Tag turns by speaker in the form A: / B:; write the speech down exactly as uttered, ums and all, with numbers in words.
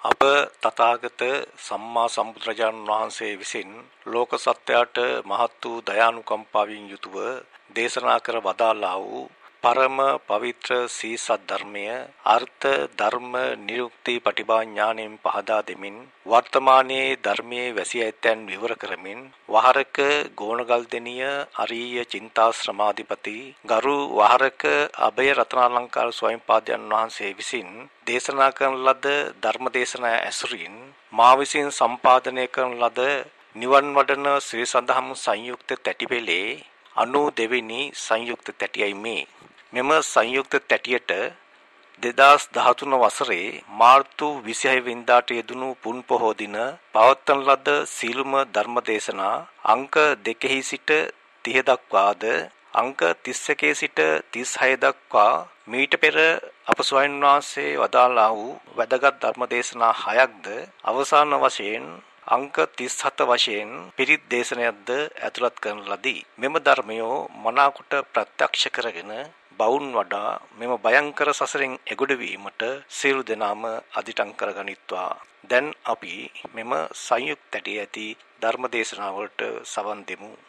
A: අප තථාගත සම්මා සම්බුදුරජාණන් වහන්සේ විසින් ලෝක සත්‍යයට මහත් වූ දයානුකම්පාවෙන් යුතුව දේශනා කර වදාළා වූ පරම පවිත්‍ර සීසත් ධර්මය අර්ථ ධර්ම නිරුක්ති පටිභා ඥාණයෙන් පහදා දෙමින් වර්තමානයේ ධර්මයේ වැසී ඇතැන් විවර කරමින් වහරක ගෝණගල්දෙනිය අරීය චින්තාශ්‍රමාධිපති ගරු වහරක අභය රත්නාලංකාර ස්වයංපාදයන් වහන්සේ විසින් දේශනා කරන ලද ධර්ම දේශනා ඇසුරින් මා විසින් සම්පාදනය කරන ලද නිවන් වඩන ශ්‍රී සද්ධම්ම සංයුක්ත තැටිපෙළේ අනූ දෙවෙනි සංයුක්ත තැටියයි මේ. මෙම සංයුක්ත තැටියට දෙදාස් දහතුන වසරේ මාර්තු විසිහය වෙනිදාට යෙදුණු පුන් පොහෝ දින පවත්වන ලද සීලුම ධර්ම දේශනා අංක දෙකෙහි සිට තිහ දක්වාද අංක තිස් එකේ සිට තිස් හය දක්වා මීට පෙර අප ස්වාමීන් වහන්සේ වදාළා වූ වැදගත් ධර්ම දේශනා හයක්ද අවසාන වශයෙන් අංක තිස් හත වශයෙන් පිරිත් දේශනයක්ද ඇතුළත් කරන ලදී. මෙම ධර්මයෝ මනාකොට ප්‍රත්‍යක්ෂ කරගෙන බවුන් වඩා මෙම භයංකර සසරෙන් එගොඩ වීමට සියලු දෙනාම අදිටන් කරගනිත්වා. දැන් අපි මෙම සංයුක්ත ඇටි ඇති ධර්ම දේශනාවලට සවන් දෙමු.